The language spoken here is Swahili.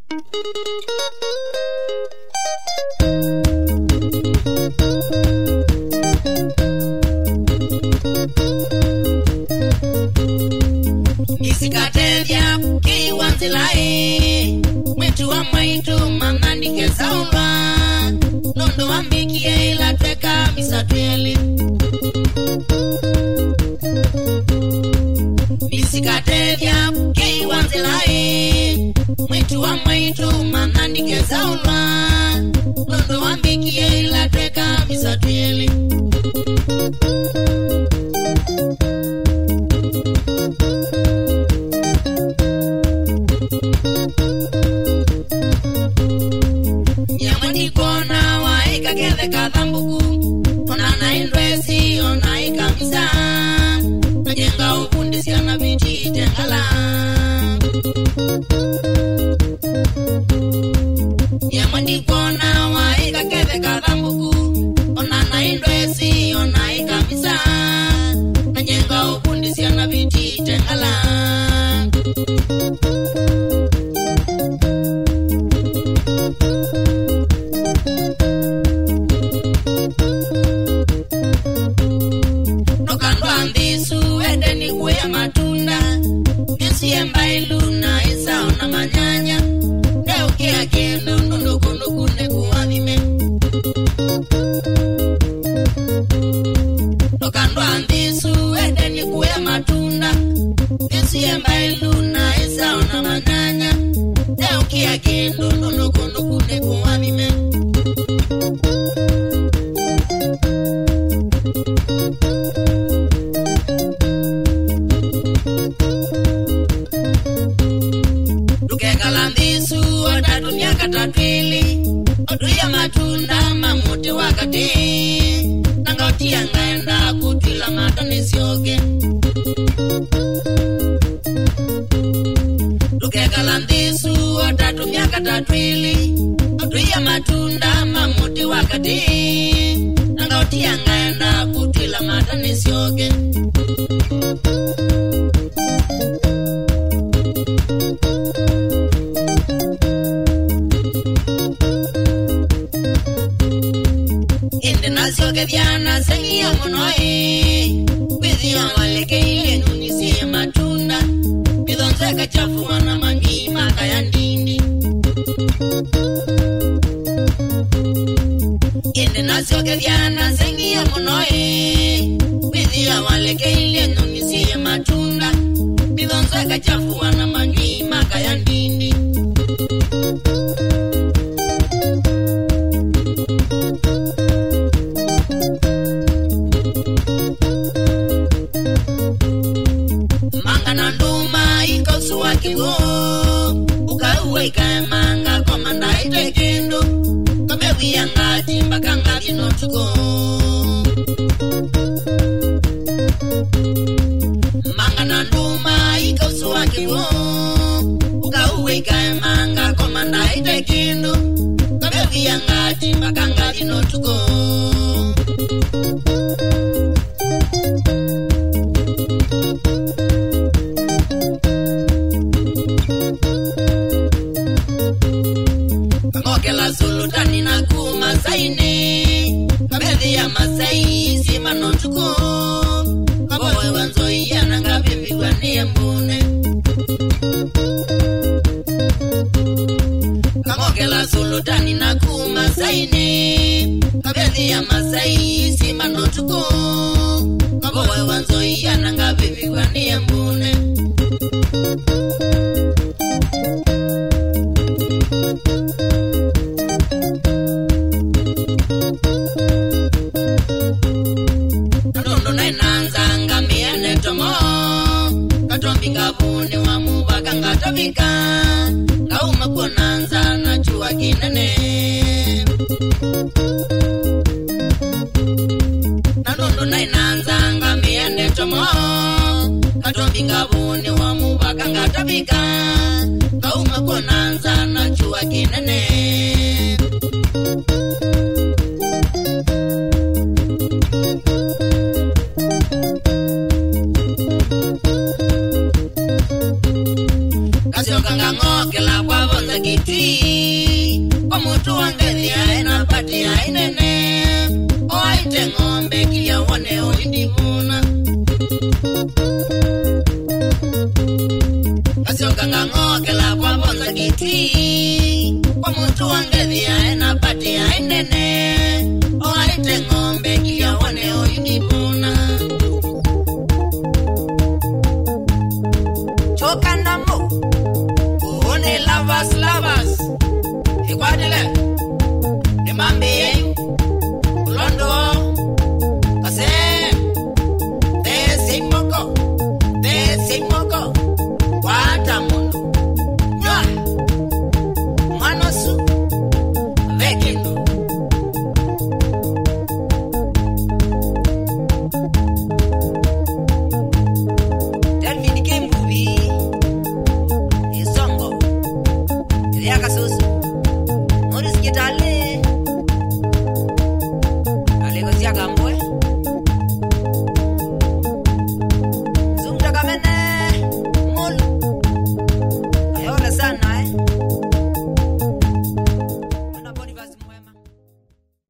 Isikatevya kiwanzilae mwetu wa maitu mamandike saulwa nondo wambikie ila tweka misatweli. Isikatevya kiwanzilae mwetu wa maitu mamandike saulwa nondo wambikie ila tweka misatweli. Kona waika kele kadhambuku onana indwesi onaika misa najenga ukundi siana viti tengala. Yamandi kona waika kele kadhambuku onana indwesi onaika misa najenga ukundi siana viti tengala. Mbailu isa ona manyanya leo kia kendo nukune kuwadime tokando andisu edeni kuya matunda isi mbailu isa ona manyanya leo kia kendo nukune kuwadime. Kalandisu oda dunia katatwili oduya matunda mamuti wakati nangautia ngaenda kutwila matani sioge. Duke kalandisu oda dunia katatwili oduya matunda mamuti wakati nangautia ngaenda kutwila matani sioge. Nasioge vyana sengia monoe Withia waleke ile nunisi matunda Bidonze kachafu wana mangi maka ya ndini. Inde nasioge vyana sengia monoe Withia waleke ile nunisi matunda Bidonze kachafu wana mangi maka ya ndini. Kigo ukauwe ikamanga komanda itekendo kamewi yangati mbakanga vinotuko manga na nduma ikausuwa kigo ukauwe ikamanga komanda itekendo kamewi yangati mbakanga vinotuko. Sultani na kuma saini kabedhi ya masai sima notuko kabowe wanzo iya nanga bibi wanie mbune kamokela sultani na kuma saini kabedhi ya masai sima notuko kabowe wanzo iya nanga bibi wanie mbune. Ngabuni wa mubaka ngatabika ngauma konanza na chua kinene nanondo nainanza ngamiende tomo katombi ngabuni wa mubaka ngatabika ngauma konanza na chua kinene. Kanga ngokela kwa bonza kiti omuntu wangelia ena pati ya inene oite ngombe kia wane oindivuna asioka ngangoke la kwa bonza kiti omuntu wangelia ena pati ya inene oite ngombe kia wane oindivuna chokandamo one lovers ikwadile ni mambe londo kase desimoko wata mundu nyoa manosu vekindo David Kimbubi Isongo Yaka Susu